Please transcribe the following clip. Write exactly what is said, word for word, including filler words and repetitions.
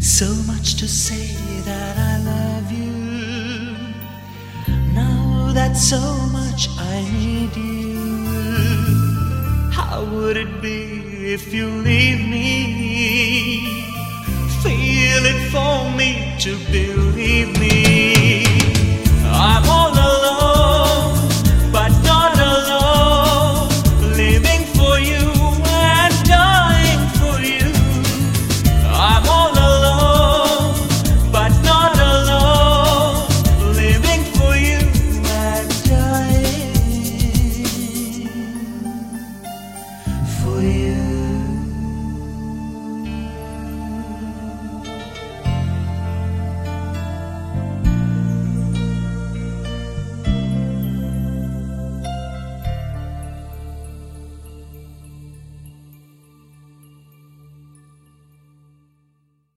So much to say that I love you. Now that so much I need you. How would it be if you leave me? Feel it for me to believe me.